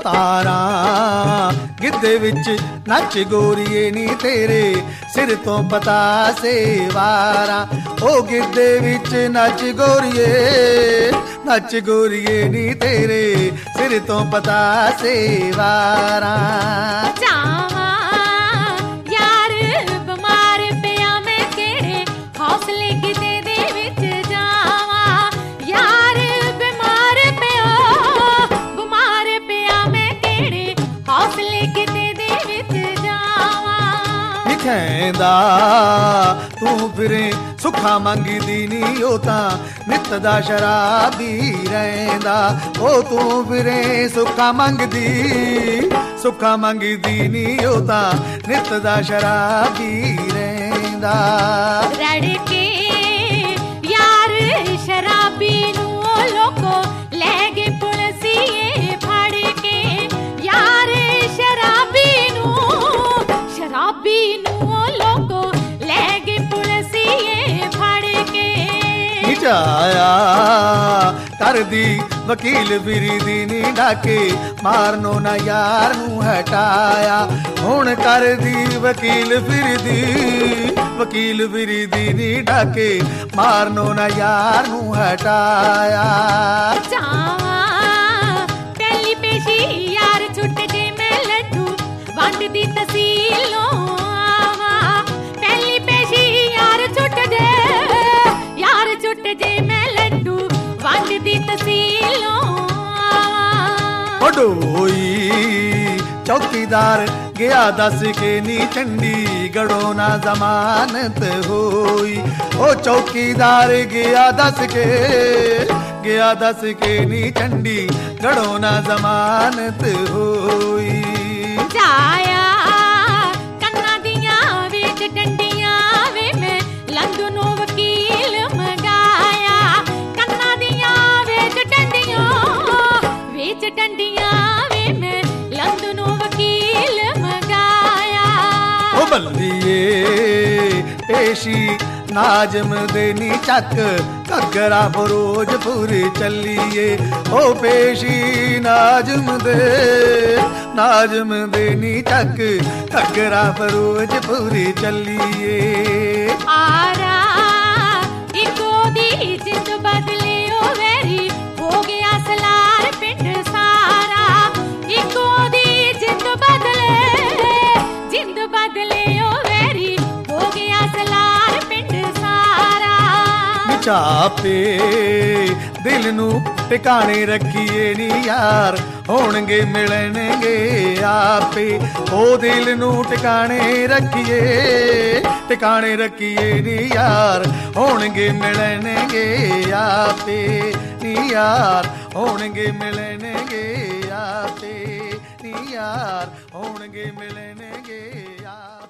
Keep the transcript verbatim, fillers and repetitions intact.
तारा गिद्धे विच नच गोरीए नी तेरे सिर तो पता से वारा ओ गिद्धे विच नच गोरीए नच गोरीए नी तेरे सिर तो पता से वारा जावा यार बीमार पिया मैं केड़े हौसले किते दे विच जावा यार बीमार पिया बीमार पिया मैं केड़े हौसले किते दे विच जावा कहंदा तू फिरे सुखा मंगदी नी ओ तां नित दा शराबी रहिंदा ओ तू फिरे सुखा मंगदी सुखा मंगदी नी ओ तां नित दा शराबी रहिंदा रड़के यार शराबी नू लोको ले गए पुलिसिए फड़ के यार शराबी नू शराबी नू लोको ले गए पुलिसिए फड़ के जाया कर दी वकील फिरी दी नी डाके मारनो ना यार नू हटाया हुण कर दी वकील फिरी दी वकील फिरी दी नी डाके मारनो ना यार नू हटाया जावा पहली पेशी यार छुट जे मैं लड्डू वंड दी तहसीलों आवा पहली पेशी यार छुट जे यार छुट जे मैं लड्डू वंड दी तहसीलों आवा डोई चौकीदार गया दस के नी चंडीगढ़ों ना जमानत होई ओ चौकीदार गया दस के गया दस के नी चंडीगढ़ों ना जमानत होई जाया कन्ना दियां विच डंडियां वे मैं लंदनों वकील मंगाया कन्ना दियां विच डंडियां विच डंडियां वे मैं लंदनों वकील मंगाया ओ बल्लिए पेशी नाजम दे नी चक घगरा फिरोजपुर चलिए ओ पेशी नाजम दे नाजम दे नी चक घगरा फिरोजपुर चलिए आरा इको दी जिंद बदले ओ वेरी हो गया सलार पिंड सारा इको दी जिंद बदले जिंद बदले ओ वेरी हो गया सलार पिंड सारा चापे दिल नू टिकाने रखिए नी यार होणगे मिलणगे आपे ओ दिल नू टिकाने रखिए टिकाने रखिए नी यार होणगे मिलणगे आपे नी यार होणगे मिलणगे आपे नी यार होणगे मिलणगे आपे।